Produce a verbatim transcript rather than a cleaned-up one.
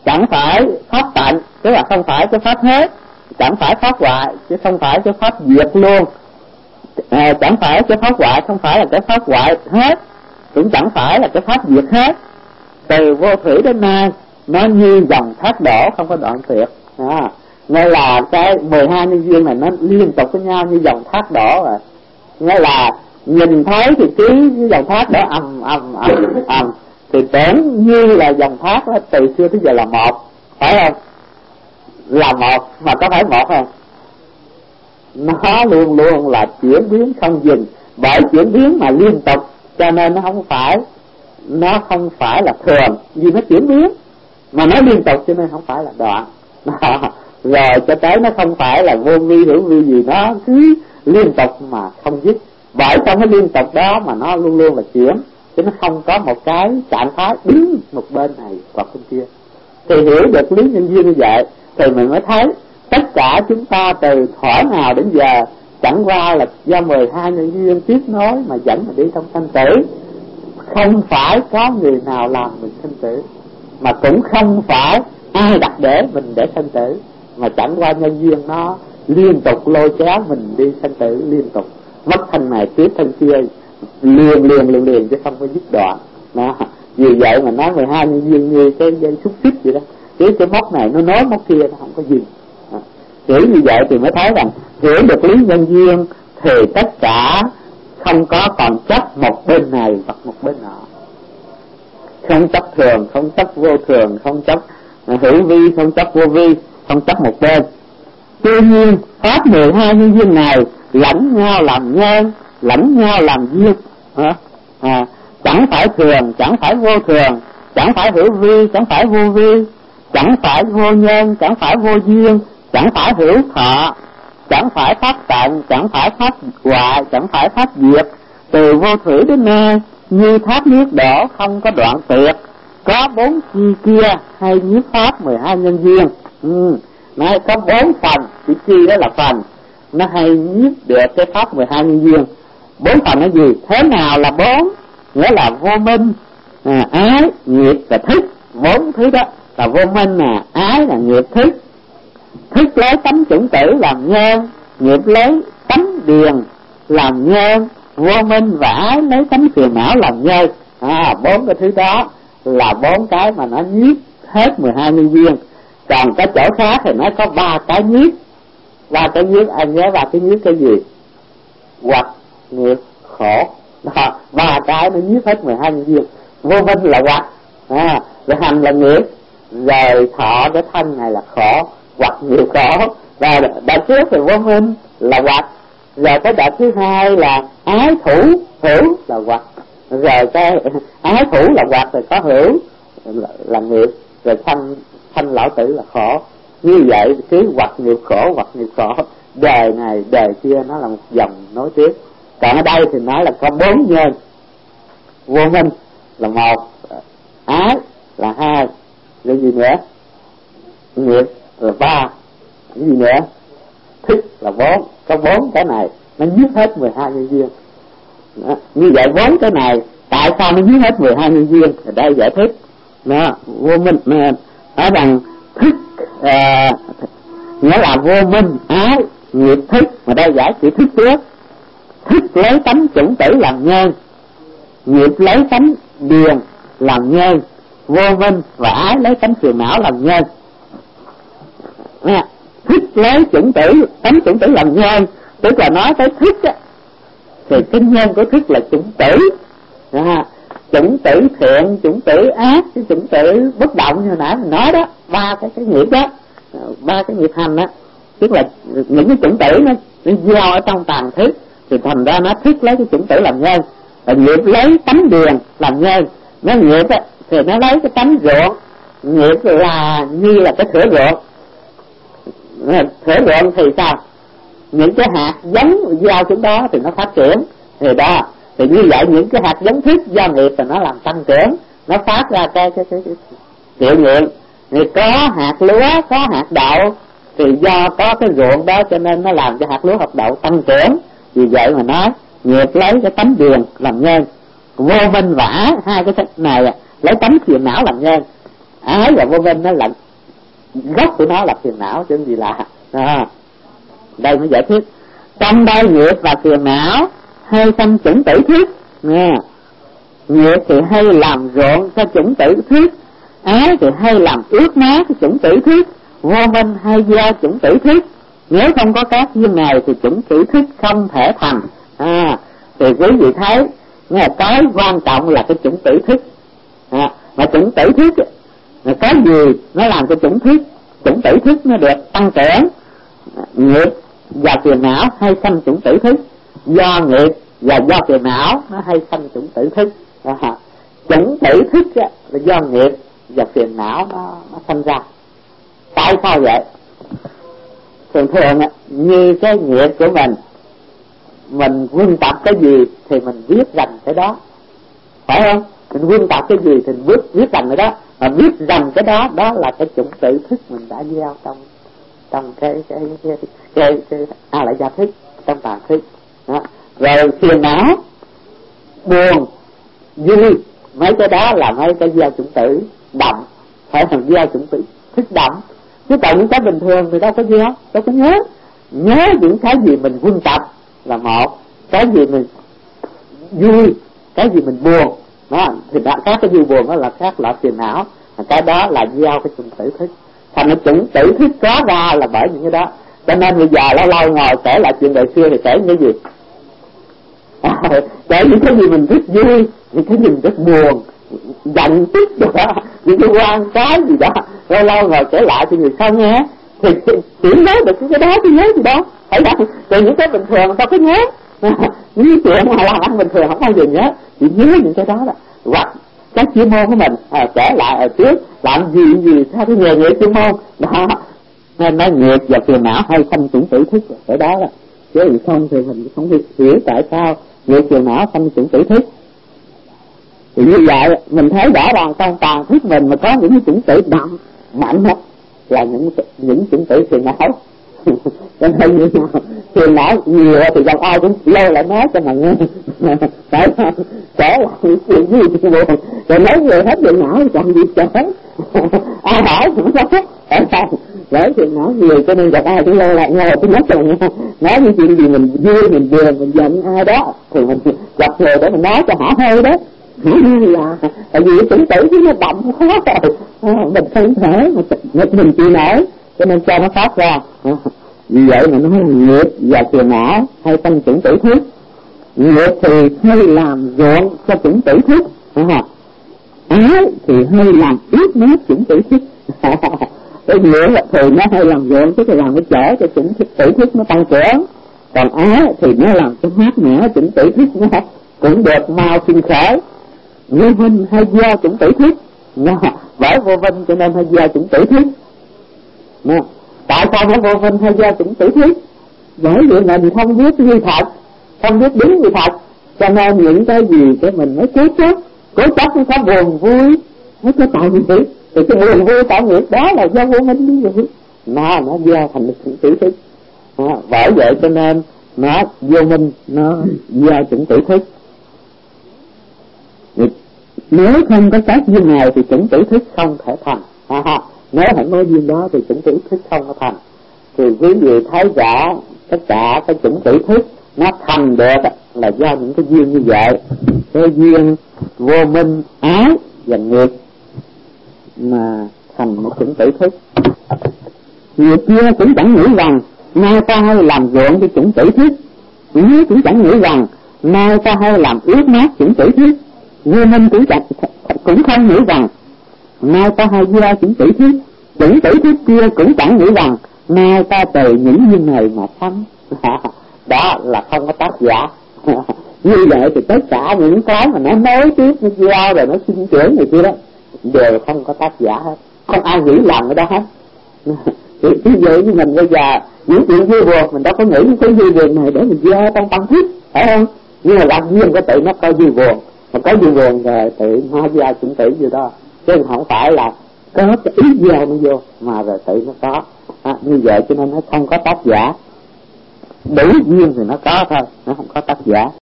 chẳng phải pháp tận, tức là không phải cái pháp hết, chẳng phải pháp hoại chứ không phải cái pháp diệt luôn, à, chẳng phải cái pháp hoại không phải là cái pháp hoại hết, cũng chẳng phải là cái pháp diệt hết. Từ vô thủy đến nay nó như dòng thác đổ không có đoạn tuyệt. À, nên là cái mười hai nhân duyên này nó liên tục với nhau như dòng thác đổ rồi. Nên là nhìn thấy thì cứ như dòng thác đó ầm ầm ầm ầm thì tưởng như là dòng thác đó từ xưa tới giờ là một, phải không? Là một, mà có phải một không? Nó luôn luôn là chuyển biến không dừng, bởi chuyển biến mà liên tục, cho nên nó không phải nó không phải là thường, vì nó chuyển biến mà nó liên tục cho nên không phải là đoạn. Rồi cho tới nó không phải là vô vi hữu vi gì, nó cứ liên tục mà không dứt, bởi trong cái liên tục đó mà nó luôn luôn là chuyển, chứ nó không có một cái trạng thái đứng một bên này hoặc bên kia. Thì hiểu được lý nhân duyên như vậy thì mình mới thấy tất cả chúng ta từ thuở nào đến giờ chẳng qua là do mười hai nhân duyên tiếp nối mà dẫn mình đi trong sanh tử. Không phải có người nào làm mình sanh tử, mà cũng không phải ai đặt để mình để sanh tử, mà chẳng qua nhân duyên nó liên tục lôi kéo mình đi sanh tử liên tục, mất thân này tiếp thân kia liền liền liền liền chứ không có dứt đoạn. Đó. Vì vậy mà nói mười hai nhân duyên như cái dây xúc xích vậy đó, cái cái móc này nó nối móc kia nó không có gì. Đó. Hiểu như vậy thì mới thấy rằng hiểu được lý nhân duyên thì tất cả không có còn chấp một bên này hoặc một bên nọ, không chấp thường, không chấp vô thường, không chấp hữu vi, không chấp vô vi, không chấp một bên. Tuy nhiên pháp mười hai nhân duyên này lẫn nhau làm nhân, lẫn nhau làm duyên, à, chẳng phải thường, chẳng phải vô thường, chẳng phải hữu vi, chẳng phải vô vi, chẳng phải vô nhân, chẳng phải vô duyên, chẳng phải hữu thọ, chẳng phải pháp tận, chẳng phải pháp hoại, chẳng phải pháp diệt. Từ vô thủy đến nay như thác nước đổ không có đoạn tuyệt, có bốn chi kia hay nhiếp pháp mười hai nhân duyên. Ừ. Nói có bốn phần, chỉ chi đó là phần, nó hay nhiếp được cái pháp mười hai nhân duyên. Bốn phần là gì? Thế nào là bốn? Nghĩa là vô minh, à, ái, nghiệp và thức. Bốn thứ đó là vô minh, là ái, là nghiệp, thức. Thức lấy tánh chủng tử làm nhân, nghiệp lấy tánh điền làm nhân, vô minh và ái lấy tánh phiền não làm nhân. À, bốn cái thứ đó là bốn cái mà nó nhiếp hết mười hai nhân duyên. Còn cái chỗ khác thì nó có ba cái nhiếp. Ba cái nhiếp, anh nhớ ba cái nhiếp cái gì? Hoặc, nghiệp, khổ. Đó, ba cái nó nhiếp hết mười hai nhân duyên. Vô minh là hoặc, à, rồi hành là nghiệp, rồi thọ cái thân này là khổ, hoặc nghiệp khổ. Và đạo trước thì vô minh là hoặc, rồi cái đạo thứ hai là ái thủ, hữu là hoặc, rồi cái ái thủ là hoặc, rồi có hữu là, là nghiệp, rồi sanh sanh lão tử là khổ. Như vậy cứ hoặc nghiệp khổ, hoặc nghiệp khổ, đời này đời kia nó là một dòng nối tiếp. Còn ở đây thì nói là có bốn nhân, vô minh là một, ái là hai, rồi gì nữa, nghiệp là ba, cái gì nữa, thức là bốn. Có bốn cái này nó nhiếp hết mười hai nhân duyên. Đó. Như vậy bốn cái này tại sao nó nhiếp hết mười hai nhân duyên? Ở đây giải thích nó vô minh ở bằng thức, à, nghĩa là vô minh, ái, nghiệp, thức. Mà đây giải chỉ thức trước. Thức lấy tánh chủng tử làm nhân, nghiệp lấy tánh điền làm nhân, vô minh và ái lấy tánh phiền não làm nhân. À, thức lấy chủng tử, tánh chủng tử làm nhân, tức là nói tới thức á, thì cái nhân của thức là chủng tử. À, chủng tử thiện, chủng tử ác, cái chủng tử bất động như nãy mình nói đó, ba cái cái nghiệp đó, ba cái nghiệp hành đó, tức là những cái chủng tử nó nó gieo ở trong tàn thức, thì thành ra nó thức lấy cái chủng tử làm nhân, và nghiệp lấy tánh điền làm nhân. Nó nghiệp á thì nó lấy cái tánh ruột, nghiệp là như là cái thửa ruột. Thửa ruộng thì sao? Những cái hạt giống gieo xuống đó thì nó phát triển, thì đó, thì như vậy những cái hạt giống thức do nghiệp thì nó làm tăng trưởng, nó phát ra cái cái cái, cái triệu nghiệm. Thì có hạt lúa, có hạt đậu, thì do có cái ruộng đó cho nên nó làm cho hạt lúa hạt đậu tăng trưởng. Vì vậy mà nói nghiệp lấy cái tánh điền làm nhân, vô minh và ái, hai cái này lấy tánh phiền não làm nhân. ái và vô minh nó là gốc của nó là phiền não chứ gì lạ. À, đây mới giải thích. Trong đây nghiệp và phiền não hay sanh chủng tử thiết nghe. Nghiệp thì hay làm rộn cho chủng tử thiết, ái thì hay làm ướt má cái chủng tử thiết, vô minh hay gieo chủng tử thiết. Nếu không có các duyên này thì chủng tử thiết không thể thành. À, thì quý vị thấy nghe, cái quan trọng là cái chủng tử thiết. À, mà chủng tử thiết là cái gì nó làm cho chủng thiết chủng tử thiết nó được tăng trưởng. Nghiệp và phiền não hay sanh chủng tử thiết, do nghiệp và do phiền não nó hay sanh chủng tử thiết. À, chủng tử thiết là do nghiệp và phiền não nó, nó sanh ra. Tại sao vậy? Thường thường như cái nghiệp của mình, mình quân tập cái gì thì mình viết rằng cái đó, phải không? Mình quân tập cái gì thì mình viết viết rằng cái đó, mà viết rằng cái đó đó là cái chủng tử thức mình đã gieo trong trong cái cái cái cái, cái a lại gia thức, trong tạng thức. Đó. Rồi phiền não, buồn, vui, mấy cái đó là mấy cái gieo chủng tử đậm, phải là gieo chủng tử thức đậm. Chứ còn những cái bình thường thì đâu có gieo, đâu có nhớ. Nhớ những cái gì mình quân tập là một, cái gì mình vui, cái gì mình buồn, đó thì đã, các cái vui buồn đó là các loại phiền não, cái đó là gieo cái chủng tử thức. Thành ra chủng tử thức có ra là bởi những cái đó. Cho nên bây giờ lâu lâu ngồi kể lại chuyện đời xưa thì kể những cái gì? À, kể những cái gì mình rất vui, những cái gì mình rất buồn, giận tức đó, những cái quan cái gì đó, lâu lâu ngồi kể lại thì người sao nghe thì chỉ nhớ được cái đó thì nhớ gì đó, phải không? Rồi những cái bình thường sao có nhớ? Những chuyện mà làm ăn bình thường không bao giờ nhớ, chỉ nhớ những cái đó đó. Hoặc cái chuyên môn của mình à, kể lại ở trước làm gì gì theo cái nghề nghiệp chuyên môn đó, nên nó nghiệp và phiền não hay sanh chủng tử thức ở đó đó. Chứ không thì mình không hiểu tại sao nghiệp phiền não sanh chủng tử thức. Thì như vậy mình thấy rõ ràng trong tàn thức mình mà có những cái chủng tử đậm mạnh nhất là những những chủng tử phiền não. Cho nên như nào phiền não nhiều thì gần ai cũng lâu lại nói cho mà nghe, phải không? Kể lại chuyện gì chuyện buồn rồi nói về hết phiền não còn gì kể. Ai hỏi cũng có thích, phải không? Bởi phiền não nhiều cho nên gặp ai cũng lâu lại ngồi tôi nói cho nghe, nói những chuyện gì mình vui mình buồn mình giận ai đó thì mình gặp người để mình nói cho hả hơi đó. Là tại vì chủng tử chứ nó đậm khó rồi, mình không thể mà mình chịu nổi, cho nên cho nó phát ra. Vì vậy mà nói là nghiệp và phiền não hay sanh chủng tử thức. Nghiệp thì hay làm rộn cho chủng tử thức, ái thì hay làm ướt mát chủng tử thức. Cái nghĩa là thì nó hay làm rộn, tức là làm cái chỗ cho chủng tử thức nó tăng trưởng, còn ái thì nó làm cho mát mẻ chủng tử thức nó cũng được mau sinh khởi. Vô minh hay gieo chủng tử thức, bởi vô minh cho nên hay gieo chủng tử thức. Nè, tại sao nó vô minh hay gieo chủng tử thức? Bởi vì mình không biết như thật, không biết đúng như thật, cho nên những cái gì cái mình mới cố chấp, cố chấp nó có buồn vui, nó có tạo nghiệp, thì cái buồn vui tạo nghiệp đó là do vô minh như vậy, nó nó gieo thành chủng tử thức. Đó, bởi vậy cho nên nó vô minh nó gieo chủng tử thức. Nếu không có các duyên này thì chủng tử thức không thể thành. À, nếu không có duyên đó thì chủng tử thức không có thành. Thì quý vị thấy rõ tất cả cái chủng tử thức nó thành được là do những cái duyên như vậy. Cái duyên vô minh, ái và nghiệp mà thành một chủng tử thức. Người kia cũng chẳng nghĩ rằng nay ta hay làm ruộng cho chủng tử thức, người cũng chẳng nghĩ rằng nay ta hay làm ướt mát chủng tử thức. Vô minh cũng chẳng cũng không nghĩ rằng nay ta hay gieo chủng tử thức, chủng tử thức kia cũng chẳng nghĩ rằng nay ta từ những duyên này mà sanh. Đó là không có tác giả. Như vậy thì tất cả những cái mà nó nối tiếp, nó gieo rồi nó sinh trưởng này kia đó đều không có tác giả hết, không ai nghĩ làm cái đó hết. Ví dụ như mình bây giờ những chuyện vui buồn mình đâu có nghĩ những cái vui buồn này để mình gieo trong tâm thức, phải không? Nhưng mà làm duyên có tự nó có vui buồn, mà có vui buồn rồi tự nó gieo chủng tử vô đó, chứ không phải là có cái ý gieo nó vô mà rồi tự nó có. À, như vậy cho nên nó không có tác giả. Đủ duyên thì nó có thôi, nó không có tác giả.